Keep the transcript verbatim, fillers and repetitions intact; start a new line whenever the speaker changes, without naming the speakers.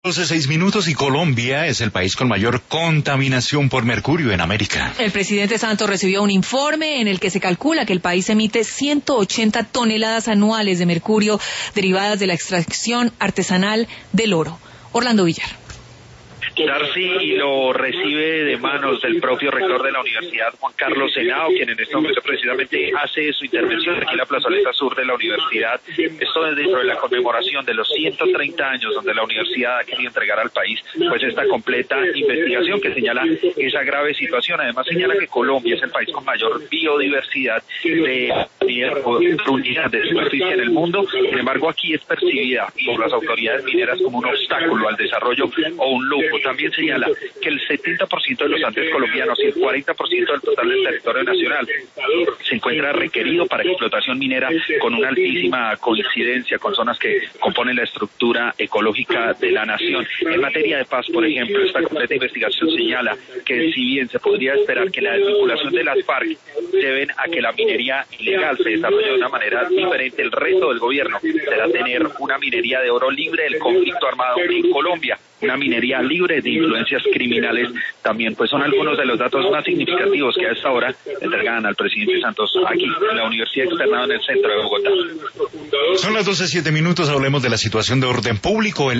doce seis minutos y Colombia es el país con mayor contaminación por mercurio en América.
El presidente Santos recibió un informe en el que se calcula que el país emite ciento ochenta toneladas anuales de mercurio derivadas de la extracción artesanal del oro. Orlando Villar.
Darcy y lo recibe de manos del propio rector de la universidad, Juan Carlos Henao, quien en este momento precisamente hace su intervención aquí en la plazoleta sur de la universidad. Esto es dentro de la conmemoración de los ciento treinta años donde la universidad ha querido entregar al país pues esta completa investigación que señala esa grave situación. Además señala que Colombia es el país con mayor biodiversidad de unidad de superficie en el mundo. Sin embargo, aquí es percibida por las autoridades mineras como un obstáculo al desarrollo o un lujo. También señala que el setenta por ciento de los Andes colombianos y el cuarenta por ciento del total del territorio nacional se encuentra requerido para explotación minera, con una altísima coincidencia con zonas que componen la estructura ecológica de la nación. En materia de paz, por ejemplo, esta completa investigación señala que si bien se podría esperar que la desvinculación de las FARC lleven a que la minería ilegal se desarrolle de una manera diferente, el reto del gobierno será tener una minería de oro libre del conflicto armado en Colombia, una minería libre de influencias criminales. También pues son algunos de los datos más significativos que a esta hora entregan al presidente Santos aquí en la Universidad Externado en el centro de Bogotá.
Son las doce siete minutos, hablemos de la situación de orden público. El